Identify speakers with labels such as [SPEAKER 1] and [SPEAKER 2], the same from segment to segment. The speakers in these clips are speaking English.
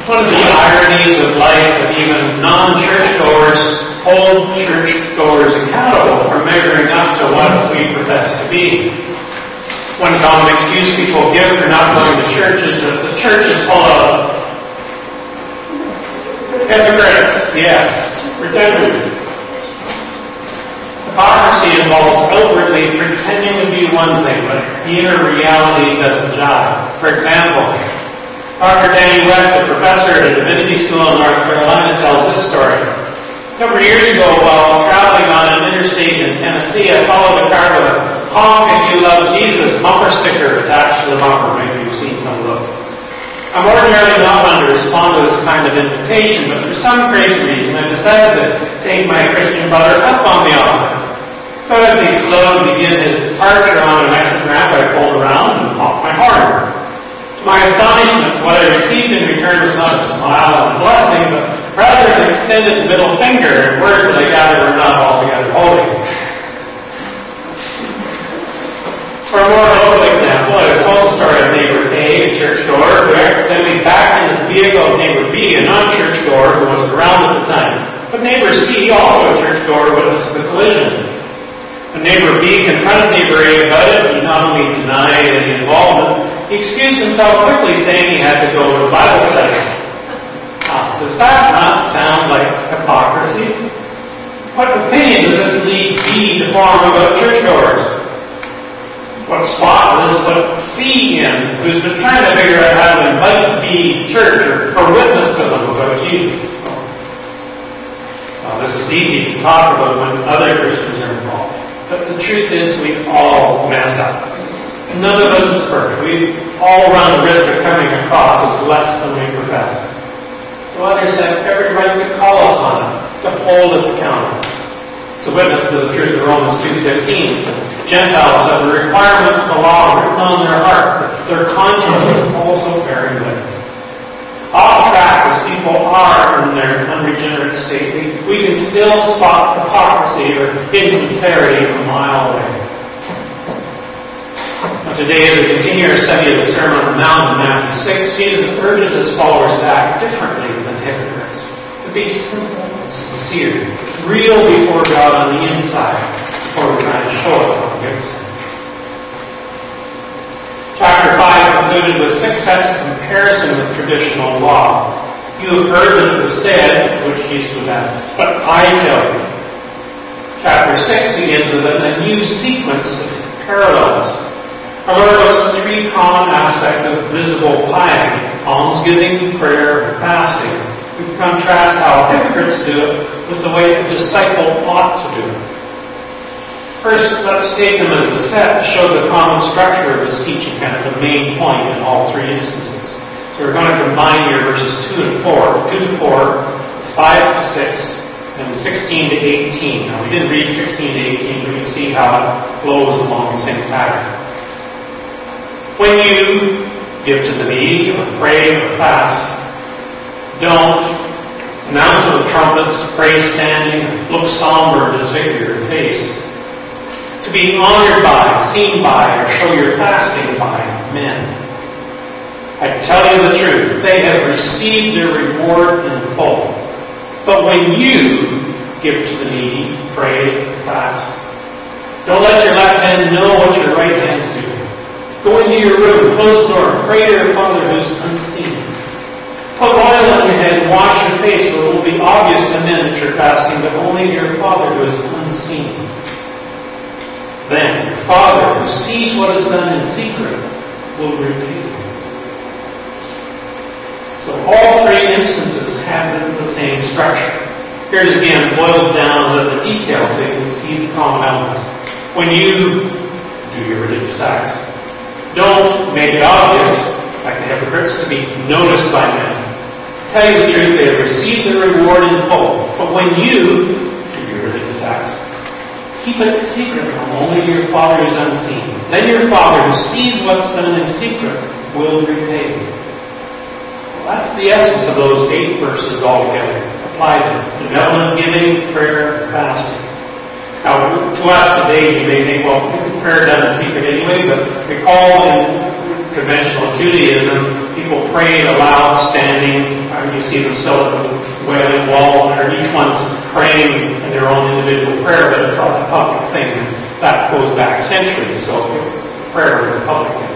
[SPEAKER 1] One of the ironies of life that even non-churchgoers hold churchgoers accountable for measuring up to what we profess to be. One common excuse people give for not going to church is that the church is full of hypocrites, yes, pretenders. Hypocrisy involves outwardly pretending to be one thing, but inner reality doesn't jive. For example, Dr. Danny West, a professor at a divinity school in North Carolina, tells this story. Several years ago, while traveling on an interstate in Tennessee, I followed a car with a "Honk if you love Jesus" bumper sticker attached to the bumper. Maybe you've seen some of those. I'm ordinarily not one to respond to this kind of invitation, but for some crazy reason, I decided to take my Christian brother up on the offer. So as he slowed to begin his departure on an exit ramp, I pulled around and honked my horn. To my astonishment, what I received in return was not a smile and a blessing, but rather an extended middle finger and words that I gather were not altogether holy. For a more local example, I was told the story of neighbor A, a churchgoer, who accidentally backed into the vehicle of neighbor B, a non-churchgoer who wasn't around at the time. But neighbor C, also a churchgoer, witnessed the collision. When neighbor B confronted neighbor A about it, he not only denied any involvement, he excused himself quickly, saying he had to go to a Bible study. Does that not sound like hypocrisy? What opinion does this lead B to form about churchgoers? What spot does put C in, who's been trying to figure out how to invite B to church or witness to them about Jesus? This is easy to talk about when other Christians are involved. But the truth is we all mess up. None of us is perfect. We all run the risk of coming across as less than we profess. The others have every right to call us on it, to hold us accountable. It's a witness to the truth of Romans 2:15. Gentiles have the requirements of the law written on their hearts, that their conscience is also bearing witness. Off track as people are in their unregenerate state, we can still spot hypocrisy or insincerity a mile away. Now, today, as we continue our study of the Sermon on the Mount in Matthew 6, Jesus urges his followers to act differently than hypocrites, to be simple, sincere, real before God on the inside, before we're trying to show it on the outside. Chapter 5 concluded with 6 sets of comparison with traditional law. You have heard that it was said, which Jesus would have, but I tell you. Chapter 6 begins with a new sequence of parallels. Our Lord looks at 3 common aspects of visible piety: almsgiving, prayer, and fasting. We contrast how hypocrites do it with the way a disciple ought to do it. First, let's take them as a set to show the common structure of this teaching, kind of the main point in all 3 instances. So we're going to combine here verses 2 and 4, 2 to 4, 5 to 6, and 16 to 18. Now, we didn't read 16 to 18, but you can see how it flows along the same pattern. When you give to the needy, or pray, or fast, don't announce it with trumpets, pray standing, look somber, or disfigure your face. To be honored by, seen by, or show your fasting by men. I tell you the truth, they have received their reward in full. But when you give to the needy, pray, fast, don't let your left hand know what your right hand's doing. Go into your room, close the door, pray to your Father who's unseen. Put oil on your head and wash your face so it will be obvious to men that you're fasting, but only to your Father who is unseen. Then your Father, who sees what is done in secret, will repay you. So all 3 instances have the same structure. Here it is again boiled down to the details so you can see the common elements. When you do your religious acts, don't make it obvious, like the hypocrites, to be noticed by men. To tell you the truth, they have received their reward in full. But when you do your religious acts, keep it secret from only your Father who is unseen. Then your Father who sees what's done in secret will repay you. Well, that's the essence of those 8 verses altogether. Applied to benevolent giving, prayer, fasting. Now, to us today, you may think, well, isn't prayer done in secret anyway? But recall in conventional Judaism, people prayed aloud, standing, You see them still at the Wailing Wall, and each one's praying in their own individual prayer, but it's all a public thing. And that goes back centuries, so prayer is a public thing.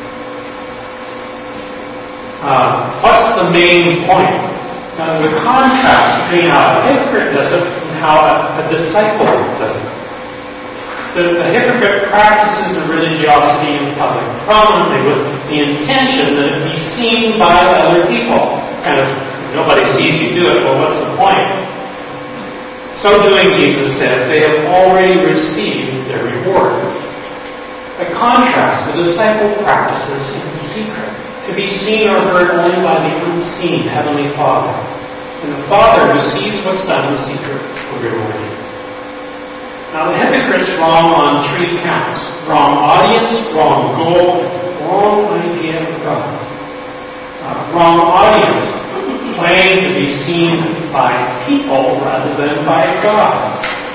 [SPEAKER 1] What's the main point? The contrast between how a hypocrite does it and how a disciple does it. The hypocrite practices the religiosity in public prominently with the intention that it be seen by other people. Kind of, nobody sees you do it, well, what's the point? So doing, Jesus says, they have already received their reward. By contrast, the disciple practices in secret, to be seen or heard only by the unseen Heavenly Father. And the Father who sees what's done in secret will reward you. Now, the hypocrite's wrong on 3 counts. Wrong audience, wrong goal, wrong idea of God. Wrong audience, claim to be seen by people rather than by God.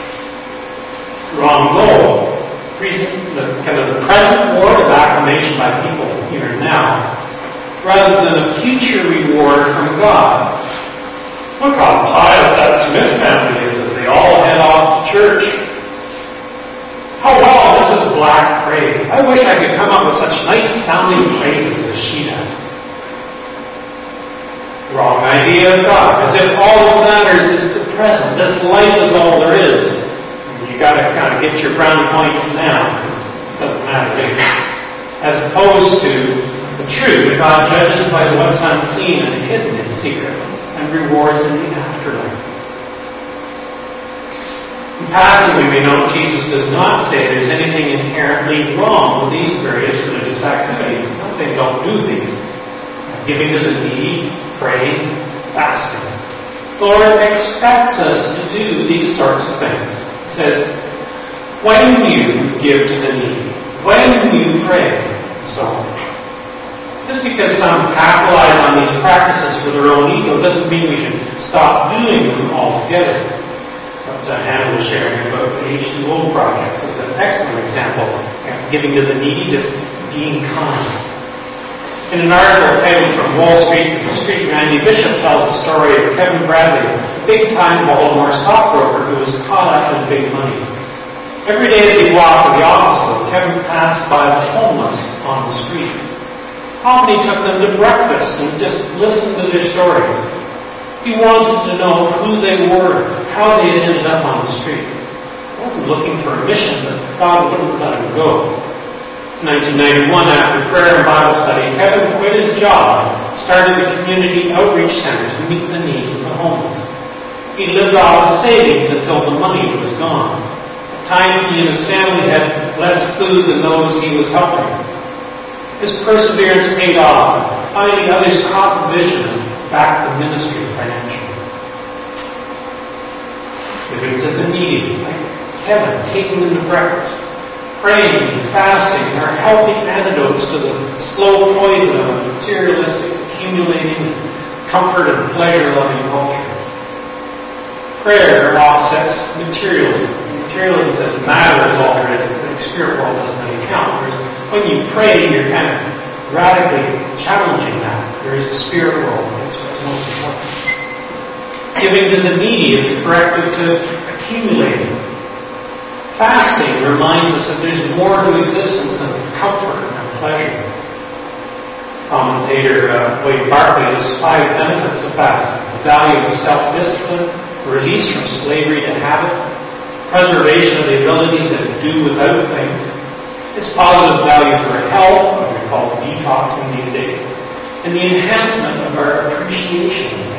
[SPEAKER 1] Wrong goal, the present reward of acclamation by people here and now, rather than a future reward from God. Look how pious that Smith family is as they all head off to church. Oh, wow, this is black praise. I wish I could come up with such nice sounding phrases as she does. Wrong idea of God. As if all that matters is the present. This life is all there is. You got to kind of get your brownie points now, because it doesn't matter later. As opposed to the truth that God judges by what's unseen and hidden in secret, and rewards in the afterlife. In passing, we may note Jesus does not say there's anything inherently wrong with these various religious activities. He's not saying don't do these. Giving to the needy, praying, fasting. The Lord expects us to do these sorts of things. He says, when you give to the needy, when you pray, and so on. Just because some capitalize on these practices for their own ego doesn't mean we should stop doing them altogether. Hannah was sharing about the H2O project. It's an excellent example of giving to the needy, just being kind. In an article taken from Wall Street to the Street, Randy Bishop tells the story of Kevin Bradley, a big-time Baltimore stockbroker who was caught up in big money. Every day as he walked to the office, Kevin passed by the homeless on the street. Often he took them to breakfast and just listened to their stories. He wanted to know who they were, how they had ended up on the street. He wasn't looking for a mission, but God wouldn't let him go. In 1991, after prayer and Bible study, Kevin quit his job and started a community outreach center to meet the needs of the homeless. He lived off the savings until the money was gone. At times he and his family had less food than those he was helping. His perseverance paid off. Finally, others caught the vision and backed the ministry financially. Giving to the needy, like Kevin, taking them to breakfast. Praying and fasting are healthy antidotes to the slow poison of a materialistic, accumulating, comfort and pleasure-loving culture. Prayer offsets materialism. Materialism says matter is all there is. The spirit world doesn't really count. Whereas when you pray, you're kind of radically challenging that. There is a spirit world. That's what's most important. Giving to the needy is a corrective to accumulating. Fasting reminds us that there's more to existence than comfort and pleasure. Commentator William Barclay lists 5 benefits of fasting: the value of self-discipline, release from slavery to habit, preservation of the ability to do without things, its positive value for health, what we call detoxing these days, and the enhancement of our appreciation of things.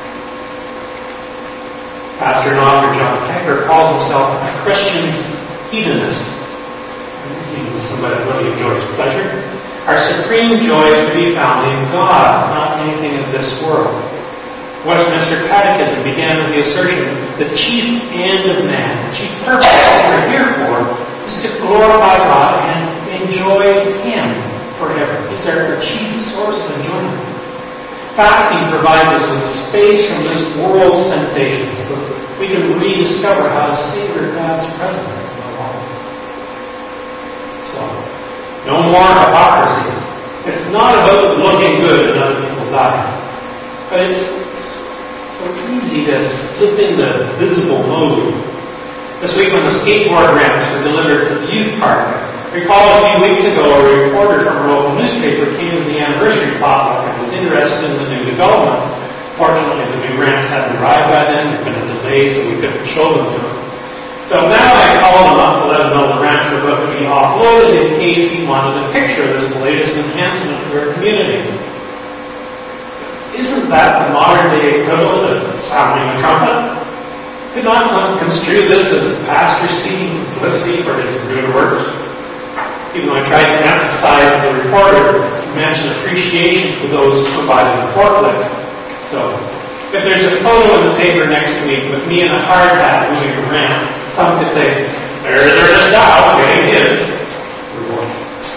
[SPEAKER 1] Pastor and author John Piper calls himself a Christian hedonist. He's somebody who really enjoys pleasure. Our supreme joy is to be found in God, not anything of this world. Westminster Catechism began with the assertion the chief end of man, the chief purpose that we're here for, is to glorify God and enjoy Him forever. He's our chief source of enjoyment. Fasting provides us with space from this world's sensations so that we can rediscover how to savor God's presence in the world. So, no more hypocrisy. It's not about looking good in other people's eyes. But it's so easy to slip into visible mode. This week when the skateboard ramps were delivered to the youth park, recall a few weeks ago a reporter from a local newspaper came to the anniversary potluck and was interested in the new developments. Fortunately, the new ramps hadn't arrived by then. There had been a delay, so we couldn't show them to him. So now I called him up to let him know the ramps were about to be offloaded in case he wanted a picture of this latest enhancement to our community. Isn't that the modern-day equivalent of sounding a trumpet? Could not some construe this as pastor seeking publicity for his good works? Even though I tried to emphasize to the reporter, he mentioned appreciation for those providing the forklift. So, if there's a photo in the paper next week with me in a hard hat moving a ramp, some could say, there's Dow getting his reward.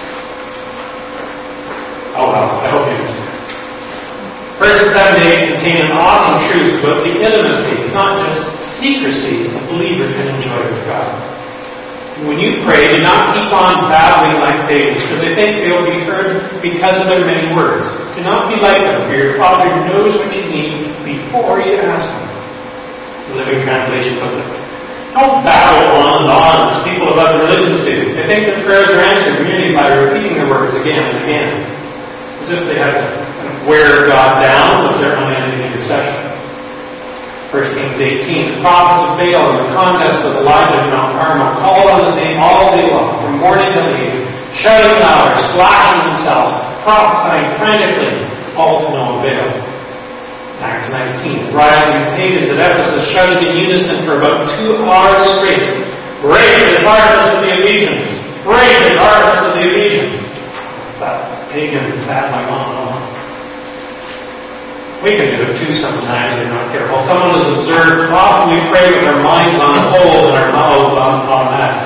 [SPEAKER 1] Oh well, I hope you understand. Verses 7 to 8 contain an awesome truth about the intimacy, not just secrecy, a believer can enjoy with God. When you pray, do not keep on babbling like babies, for they think they will be heard because of their many words. Do not be like them, for your Father knows what you need before you ask Him. The Living Translation puts it. Don't babble on and on as people of other religions do. They think that prayers are answered merely by repeating their words again and again, as if they have to kind of wear God down with their unending intercession. 1 Kings 18, the prophets of Baal in the contest with Elijah at Mount Carmel called on His name all day long, from morning till evening, shouting louder, slashing themselves, prophesying frantically, all to no avail. Acts 19, rising pagans at Ephesus shouted in unison for about 2 hours straight, "Great is harvest of the Ephesians! Great is harvest of the Ephesians!" It's that pagan babbling on. We can do it too sometimes if we're not careful. Someone has observed, often we pray with our minds on hold and our mouths on automatic.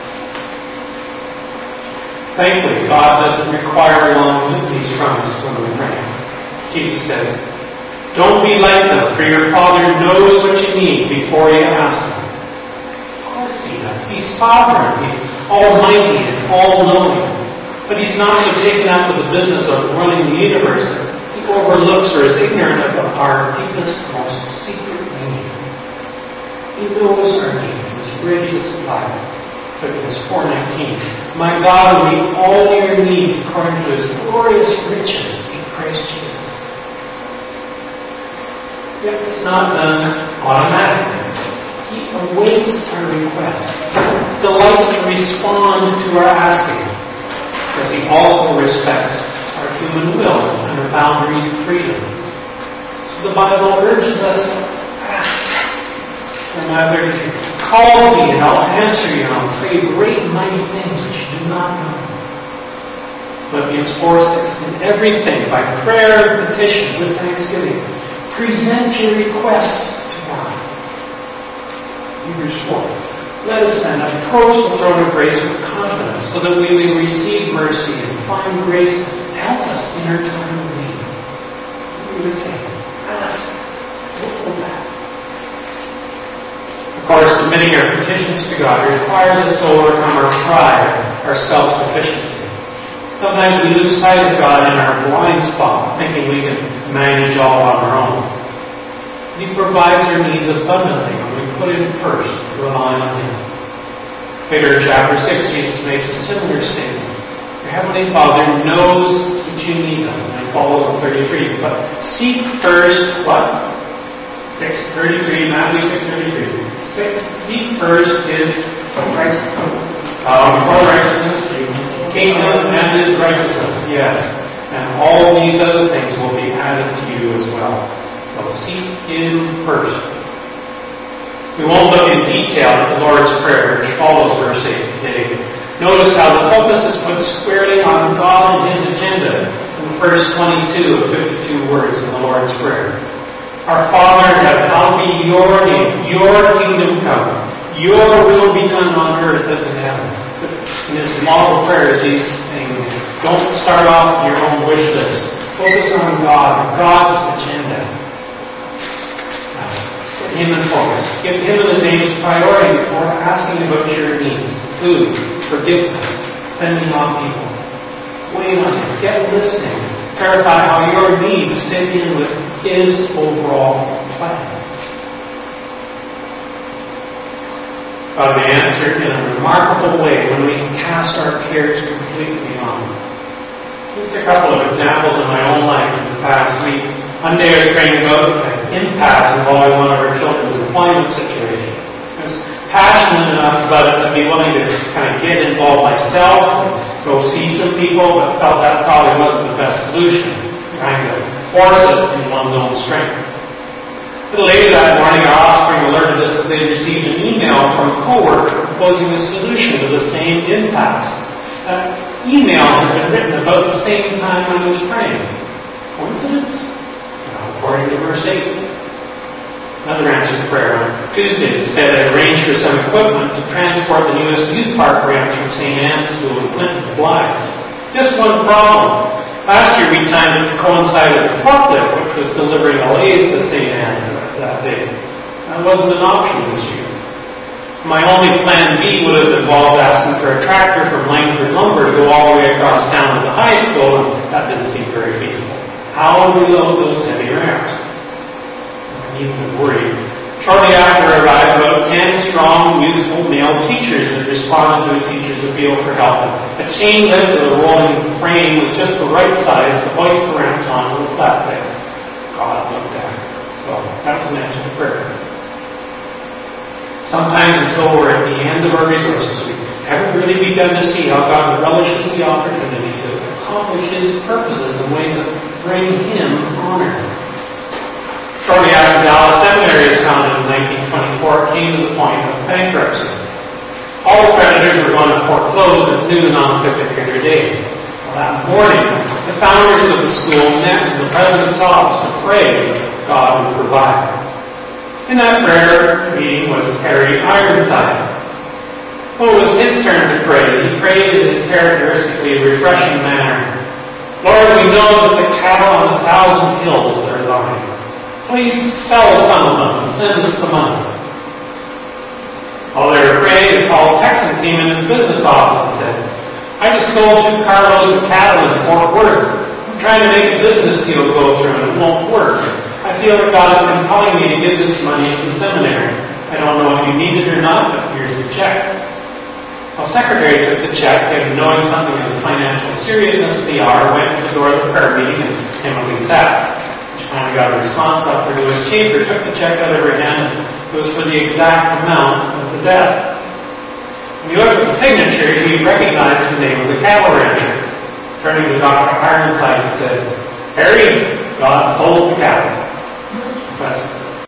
[SPEAKER 1] Thankfully, God doesn't require long litanies from us when we pray. Jesus says, don't be like them, for your Father knows what you need before you ask Him. Of course He does. He's sovereign. He's almighty and all-knowing. But He's not so taken up with the business of running the universe that He overlooks or is ignorant of our deepest, most secret need. He knows our need and is ready to supply it. Philippians 4:19. My God will meet all your needs according to His glorious riches in Christ Jesus. Yet it's not done automatically. He awaits our request, delights to respond to our asking, because He also respects our human will and our boundary freedom. So the Bible urges us to ask. Remember, call me and I'll answer you and I'll tell you great and mighty things which you do not know. Philippians 4:6. In everything, by prayer and petition with thanksgiving, present your requests to God. Hebrews 4. Let us then approach the throne of grace with confidence, so that we may receive mercy and find grace to help us in our time of need. We would say, ask, look for that. Of course, submitting our petitions to God requires us to overcome our pride, our self-sufficiency. Sometimes we lose sight of God in our blind spot, thinking we can manage all on our own. He provides our needs abundantly when we put Him first, relying on Him. Later in chapter 6, Jesus makes a similar statement. Your Heavenly Father knows that you need them. And follow 33. But seek first what? 6:33, Matthew 6:33. Seek first His righteousness. Before righteousness, kingdom and His righteousness, yes. And all these other things will be added to you as well. So seek Him first. We won't look in detail at the Lord's Prayer, which follows verse 8 today. Notice how the focus is put squarely on God and His agenda in verse 22 of 52 words in the Lord's Prayer. Our Father in heaven, hallowed be your name, your kingdom come, your will be done on earth as in heaven. In His model prayer, Jesus is saying, don't start off your own wish list. Focus on God, God's agenda. Put Him in focus. Give Him and His aims priority before asking about your needs. Food, forgiveness, depending on people. Wait on Him. Get listening. Clarify how your needs fit in with His overall plan. God may answer in a remarkable way when we cast our cares completely on Him. Just a couple of examples in my own life in the past week. One day I was praying about an impasse involving one of our children's employment situation. I was passionate enough about it to be willing to kind of get involved myself and go see some people, but felt that probably wasn't the best solution. Trying to force it in one's own strength. A little later that morning, our offspring alerted us that they'd received an email from a co-worker proposing a solution to the same impasse. That email had been written about the same time I was praying. Coincidence? No, according to verse 8. Another answered prayer on Tuesday said I arranged for some equipment to transport the newest youth park ramps from St. Anne's School in Clinton to Blythe. Just one problem. Last year we timed it to coincide with the forklift, which was delivering a lathe to St. Anne's that day. That wasn't an option this year. My only plan B would have involved asking for a tractor from Langford Lumber to go all the way across town to the high school, and that didn't seem very feasible. How would we load those heavy ramps? I even worried. Shortly after I arrived, about 10 strong, musical male teachers had responded to a teacher's appeal for help. A chain led to the rolling frame was just the right size to hoist the ramps onto the flatbed. God looked after it. Well, that was an answer to prayer. Sometimes until we're at the end of our resources, we haven't really begun to see how God relishes the opportunity to accomplish His purposes in ways that bring Him honor. Shortly after Dallas Seminary was founded in 1924, it came to the point of bankruptcy. All the creditors were going to foreclose at noon on the particular day. Well, that morning, the founders of the school met in the president's office to pray that God would provide. In that prayer meeting was Harry Ironside. Well, it was his turn to pray. He prayed in his characteristically refreshing manner. Lord, we know that the cattle on 1,000 hills are thine. Please sell some of them and send us the money. While they were praying, a tall Texan came into the business office and said, I just sold 2 carloads of cattle in Fort Worth. I'm trying to make a business deal go through and it won't work. I feel that God is compelling me to give this money to the seminary. I don't know if you need it or not, but here's the check. Well, secretary took the check and, knowing something of the financial seriousness of the hour, went to the door of the prayer meeting and timidly tapped. Finally got a response after who was cheaper, took the check out of her hand, and it was for the exact amount of the debt. When he looked at the signature, he recognized the name of the cattle rancher. Turning to Dr. Ironside, he said, Harry, God sold the cattle.